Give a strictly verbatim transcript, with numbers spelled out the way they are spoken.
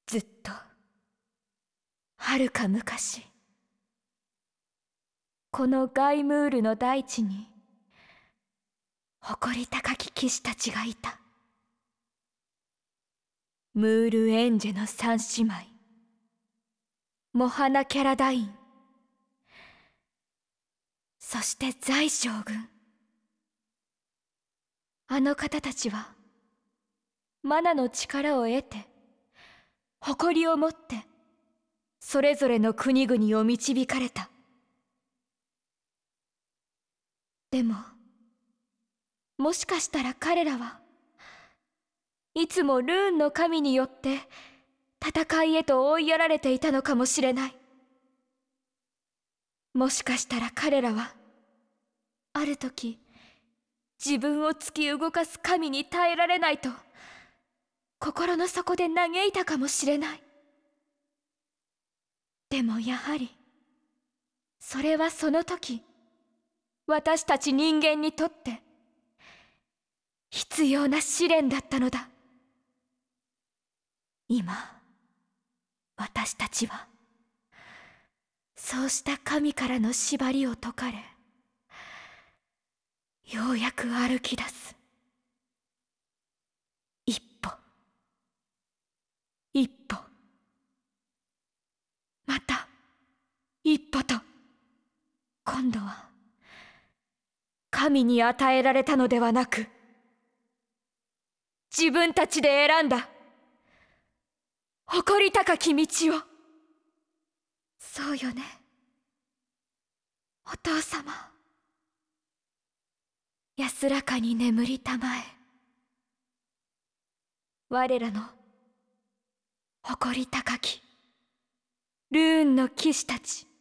ずっとはるか昔、このガイムールの大地に誇り高き騎士たちがいた。ムール・エンジェの三姉妹、モハナ・キャラダイン、そしてザイ将軍。あの方たちはマナの力を得て、誇りを持ってそれぞれの国々を導かれた。でももしかしたら彼らはいつもルーンの神によって戦いへと追いやられていたのかもしれない。もしかしたら彼らはある時、自分を突き動かす神に耐えられないと心の底で嘆いたかもしれない。でもやはりそれはその時、私たち人間にとって必要な試練だったのだ。今私たちはそうした神からの縛りを解かれ、ようやく歩き出す。一歩一歩、また一歩と、今度は神に与えられたのではなく、自分たちで選んだ誇り高き道を。そうよね、お父様。安らかに眠りたまえ。我らの誇り高きルーンの騎士たち。